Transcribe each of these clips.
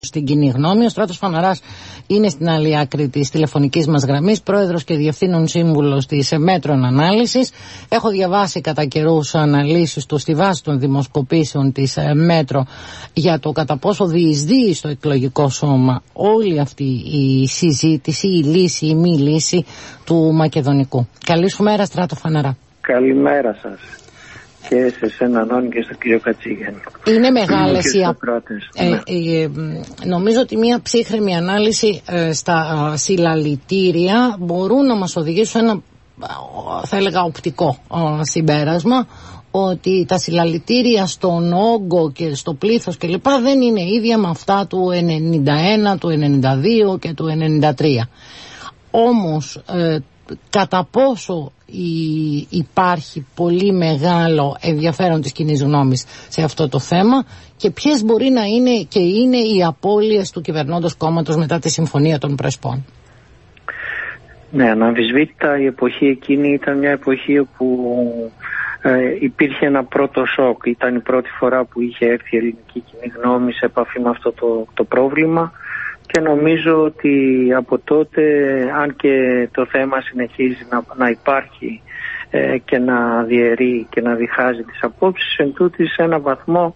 στην κοινή γνώμη. Ο Στράτος Φαναράς είναι στην άλλη άκρη της τηλεφωνικής μας γραμμής, πρόεδρος και διευθύνων σύμβουλος της Μέτρων Ανάλυσης. Έχω διαβάσει κατά καιρούς αναλύσεις του στη βάση των δημοσκοπήσεων της Μέτρο για το κατά πόσο διεισδύει στο εκλογικό σώμα όλη αυτή η συζήτηση, η λύση, η μη λύση του Μακεδονικού. Καλή σου μέρα, Στράτο Φαναρά. Καλημέρα σας. Και σε σένα, Νόνη, και στον κύριο Κατσίγιαννη. Είναι μεγάλες νομίζω ότι μια ψύχρεμη ανάλυση στα συλλαλητήρια μπορούν να μας οδηγήσουν ένα, θα έλεγα, οπτικό συμπέρασμα, ότι τα συλλαλητήρια στον όγκο και στο πλήθος κλπ. Δεν είναι ίδια με αυτά του 91, του 92 και του 93. Όμως κατά πόσο υπάρχει πολύ μεγάλο ενδιαφέρον της κοινής γνώμης σε αυτό το θέμα και ποιες μπορεί να είναι και είναι οι απώλειες του κυβερνώντος κόμματος μετά τη Συμφωνία των Πρεσπών. Ναι, αναμφισβήτητα η εποχή εκείνη ήταν μια εποχή όπου υπήρχε ένα πρώτο σοκ. Ήταν η πρώτη φορά που είχε έρθει η ελληνική κοινή γνώμη σε επαφή με αυτό το πρόβλημα. Και νομίζω ότι από τότε, αν και το θέμα συνεχίζει να υπάρχει και να διαιρεί και να διχάζει τις απόψεις, εν τούτοις σε έναν βαθμό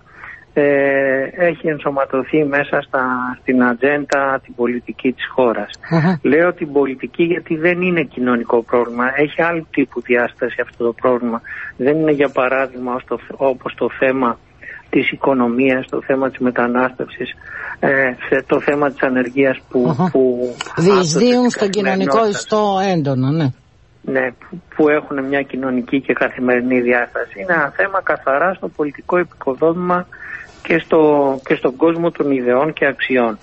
έχει ενσωματωθεί μέσα στην ατζέντα την πολιτική της χώρας. Λέω την πολιτική γιατί δεν είναι κοινωνικό πρόβλημα, έχει άλλου τύπου διάσταση αυτό το πρόβλημα. Δεν είναι, για παράδειγμα, όπως το θέμα της οικονομίας, το θέμα της μετανάστευσης, το θέμα της ανεργίας που διεισδύουν στον κοινωνικό ιστό έντονα, ναι. Ναι, που έχουν μια κοινωνική και καθημερινή διάσταση. Είναι ένα θέμα καθαρά στο πολιτικό επικοδόμημα και στον κόσμο των ιδεών και αξιών.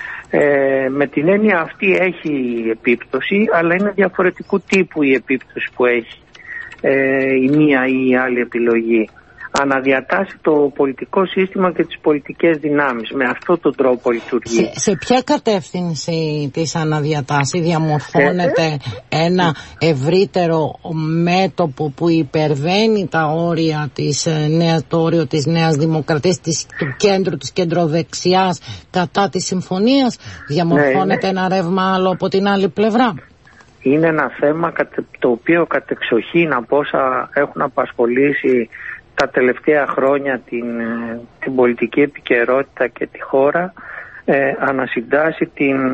Με την έννοια αυτή έχει επίπτωση, αλλά είναι διαφορετικού τύπου η επίπτωση που έχει η μία ή η άλλη επιλογή. Αναδιατάσσει το πολιτικό σύστημα και τις πολιτικές δυνάμεις. Με αυτόν τον τρόπο λειτουργεί. Σε ποια κατεύθυνση της αναδιατάσσει διαμορφώνεται ένα ευρύτερο μέτωπο που υπερβαίνει τα όρια το όριο της Νέας Δημοκρατίας, του κέντρου, της κεντροδεξιάς κατά της συμφωνίας? Διαμορφώνεται ένα ρεύμα άλλο από την άλλη πλευρά? Είναι ένα θέμα το οποίο κατεξοχήν από όσα έχουν απασχολήσει τα τελευταία χρόνια την πολιτική επικαιρότητα και τη χώρα, ανασυντάσσει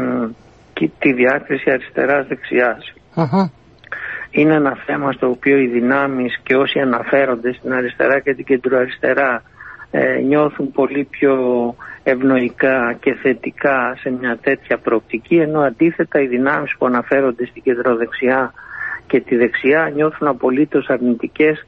τη διάκριση αριστεράς-δεξιάς. Είναι ένα θέμα στο οποίο οι δυνάμεις και όσοι αναφέρονται στην αριστερά και την κεντροαριστερά νιώθουν πολύ πιο ευνοϊκά και θετικά σε μια τέτοια προοπτική, ενώ αντίθετα οι δυνάμεις που αναφέρονται στην κεντροδεξιά και τη δεξιά νιώθουν απολύτως αρνητικές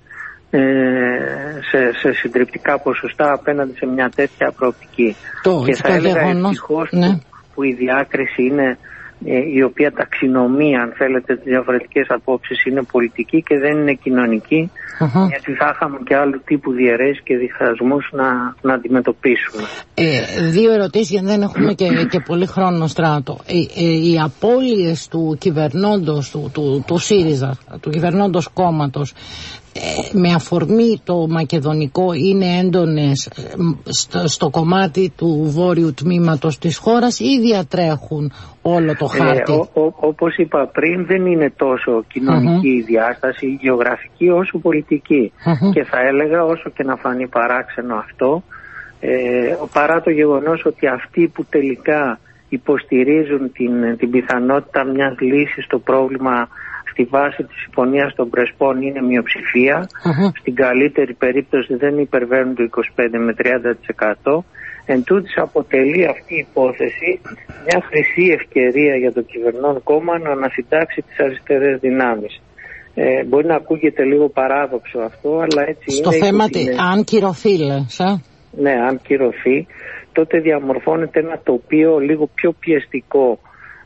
σε συντριπτικά ποσοστά απέναντι σε μια τέτοια προοπτική. Και θα έλεγα ευτυχώς που η διάκριση είναι η οποία ταξινομεί, αν θέλετε, τις διαφορετικές απόψεις, είναι πολιτική και δεν είναι κοινωνική, γιατί θα είχαμε και άλλου τύπου διαιρέσεις και διχασμούς να αντιμετωπίσουμε. Δύο ερωτήσεις, γιατί δεν έχουμε και πολύ χρόνο, Στράτο. Οι απώλειες του κυβερνώντος του ΣΥΡΙΖΑ, του κυβερνώντος κόμματος, με αφορμή το μακεδονικό, είναι έντονες στο κομμάτι του βόρειου τμήματος της χώρας ή διατρέχουν όλο το χάρτη? Όπως είπα πριν, δεν είναι τόσο κοινωνική η διάσταση, γεωγραφική όσο πολιτική. Και θα έλεγα, όσο και να φανεί παράξενο αυτό, παρά το γεγονός ότι αυτοί που τελικά υποστηρίζουν την πιθανότητα μιας λύσης στο πρόβλημα στη βάση της Συμφωνίας των Πρεσπών είναι μειοψηφία, στην καλύτερη περίπτωση δεν υπερβαίνουν το 25 με 30%. Εν τούτης αποτελεί αυτή η υπόθεση μια χρυσή ευκαιρία για το κυβερνών κόμμα να ανασυντάξει τις αριστερές δυνάμεις. Μπορεί να ακούγεται λίγο παράδοξο αυτό, αλλά έτσι είναι. Στο θέμα αν κυρωθεί, λες, Ναι, αν κυρωθεί, τότε διαμορφώνεται ένα τοπίο λίγο πιο πιεστικό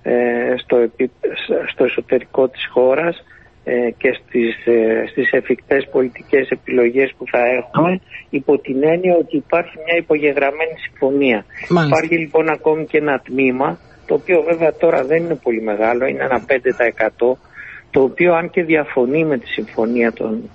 στο εσωτερικό της χώρας και στις εφικτές πολιτικές επιλογές που θα έχουμε, υπό την έννοια ότι υπάρχει μια υπογεγραμμένη συμφωνία. Υπάρχει λοιπόν ακόμη και ένα τμήμα, το οποίο βέβαια τώρα δεν είναι πολύ μεγάλο, είναι ένα 5%, το οποίο αν και διαφωνεί με τη συμφωνία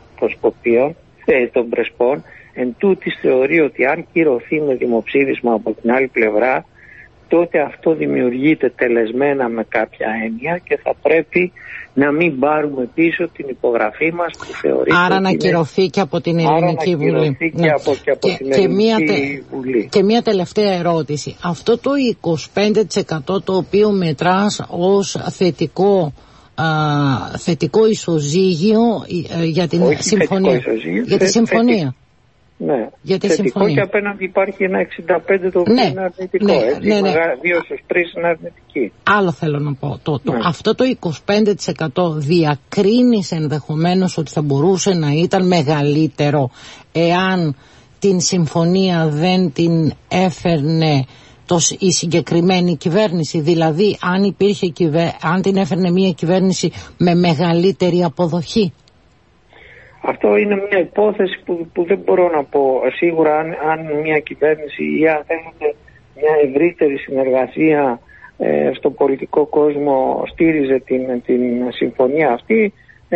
των Πρεσπών, εν τούτης θεωρεί ότι αν κυρωθεί με δημοψήφισμα από την άλλη πλευρά, τότε αυτό δημιουργείται τελεσμένα με κάποια έννοια και θα πρέπει να μην πάρουμε πίσω την υπογραφή μας που θεωρείται. Άρα να κυρωθεί και από την Ελληνική Βουλή. Και από την Ελληνική Βουλή. Και μια τελευταία ερώτηση. Αυτό το 25% το οποίο μετράς ως θετικό ισοζύγιο για την συμφωνία. Για τη συμφωνία. Ναι, θετικό και απέναντι υπάρχει ένα 65% το οποίο είναι αρνητικό. Ναι. 2 στους 3 είναι αρνητική. Άλλο θέλω να πω. Αυτό το 25% διακρίνεις ενδεχομένως ότι θα μπορούσε να ήταν μεγαλύτερο εάν την συμφωνία δεν την έφερνε η συγκεκριμένη κυβέρνηση. Δηλαδή αν την έφερνε μια κυβέρνηση με μεγαλύτερη αποδοχή. Αυτό είναι μια υπόθεση που δεν μπορώ να πω σίγουρα αν μια κυβέρνηση ή αν θέλετε μια ευρύτερη συνεργασία στο πολιτικό κόσμο στήριζε την συμφωνία αυτή.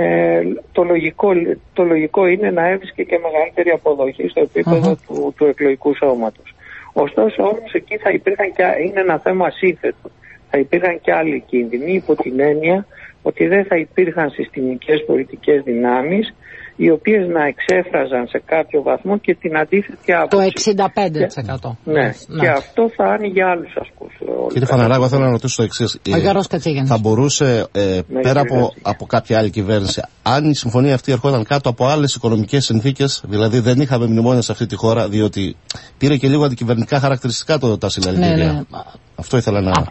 Το λογικό είναι να έβρισκε και μεγαλύτερη αποδοχή στο επίπεδο του εκλογικού σώματος. Ωστόσο όμως εκεί θα υπήρχαν είναι ένα θέμα σύνθετο. Θα υπήρχαν και άλλοι κίνδυνοι υπό την έννοια ότι δεν θα υπήρχαν συστημικές πολιτικές δυνάμεις οι οποίες να εξέφραζαν σε κάποιο βαθμό και την αντίθετη άποψη. Το 65%. Ναι. Και αυτό θα άνοιγε άλλους ασκούς. Κύριε Φαναρά, θέλω να ρωτήσω το εξής. Θα μπορούσε πέρα από κάποια άλλη κυβέρνηση, αν η συμφωνία αυτή ερχόταν κάτω από άλλες οικονομικές συνθήκες, δηλαδή δεν είχαμε μνημόνια σε αυτή τη χώρα, διότι πήρε και λίγο αντικυβερνητικά χαρακτηριστικά τα συλλαλητήρια. Ναι. Αυτό ήθελα να...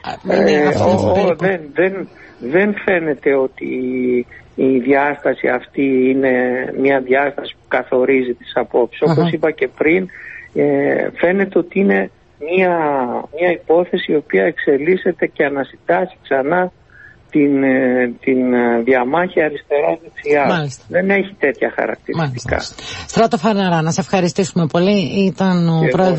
Δεν φαίνεται ότι η διάσταση αυτή είναι μια διάσταση που καθορίζει τις απόψεις. Όπως είπα και πριν, φαίνεται ότι είναι μια υπόθεση η οποία εξελίσσεται και ανασυντάσσει ξανά την διαμάχη αριστερά-δεξιά. Δεν έχει τέτοια χαρακτηριστικά. Στράτο Φαναρά, να σε ευχαριστήσουμε πολύ. Ήταν ο πρόεδρος